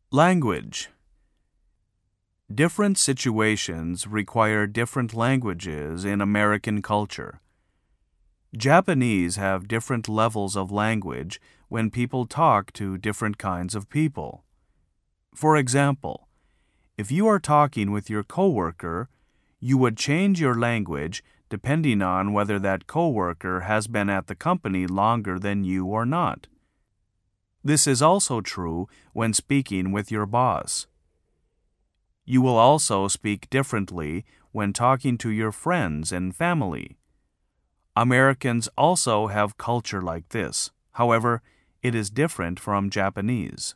Language. Different situations require different languages in American culture. Japanese have different levels of language when people talk to different kinds of people. For example, if you are talking with your coworker, you would change your language depending on whether that coworker has been at the company longer than you or not. This is also true when speaking with your boss. You will also speak differently when talking to your friends and family. Americans also have culture like this. However, it is different from Japanese.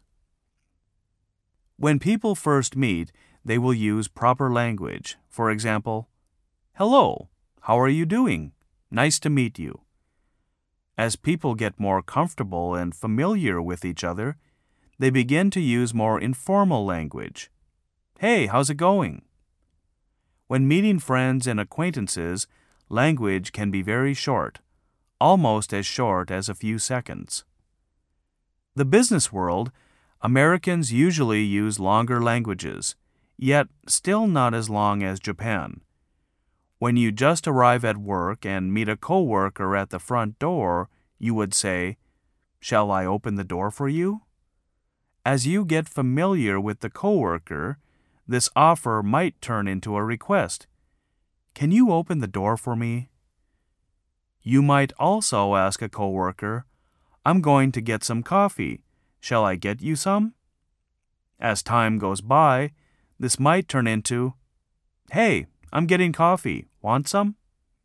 When people first meet, they will use proper language. For example, "Hello, how are you doing? Nice to meet you." As people get more comfortable and familiar with each other, they begin to use more informal language. "Hey, how's it going?" When meeting friends and acquaintances, language can be very short, almost as short as a few seconds. The business world, Americans usually use longer languages, yet still not as long as Japan. When you just arrive at work and meet a coworker at the front door, you would say, "Shall I open the door for you?" As you get familiar with the coworker, this offer might turn into a request. "Can you open the door for me?" You might also ask a coworker, "I'm going to get some coffee. Shall I get you some?" As time goes by, this might turn into, "Hey, I'm getting coffee. Want some?"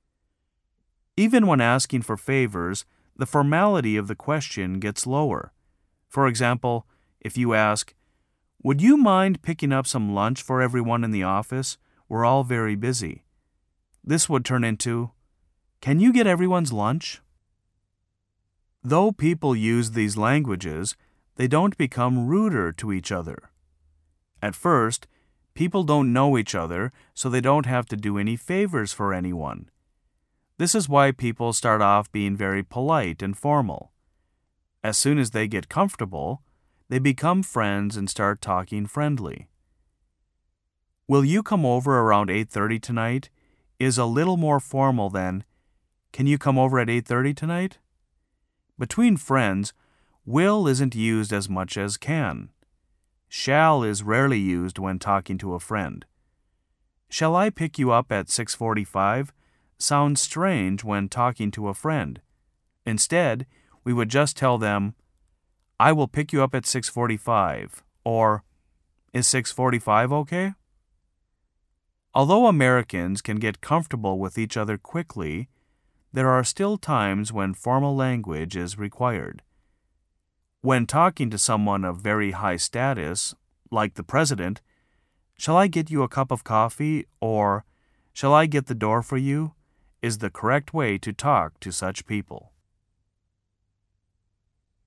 Even when asking for favors, the formality of the question gets lower. For example, if you ask, "Would you mind picking up some lunch for everyone in the office? We're all very busy." This would turn into, "Can you get everyone's lunch?" Though people use these languages, they don't become ruder to each other. At first, people don't know each other, so they don't have to do any favors for anyone. This is why people start off being very polite and formal. As soon as they get comfortable, they become friends and start talking friendly. "Will you come over around 8:30 tonight?" is a little more formal than, "Can you come over at 8:30 tonight?" Between friends, will isn't used as much as can. Shall is rarely used when talking to a friend. "Shall I pick you up at 6:45?" sounds strange when talking to a friend. Instead, we would just tell them, "I will pick you up at 6:45, or "Is 6:45 okay?" Although Americans can get comfortable with each other quickly, there are still times when formal language is required. When talking to someone of very high status, like the president, "Shall I get you a cup of coffee?" or "Shall I get the door for you?" is the correct way to talk to such people.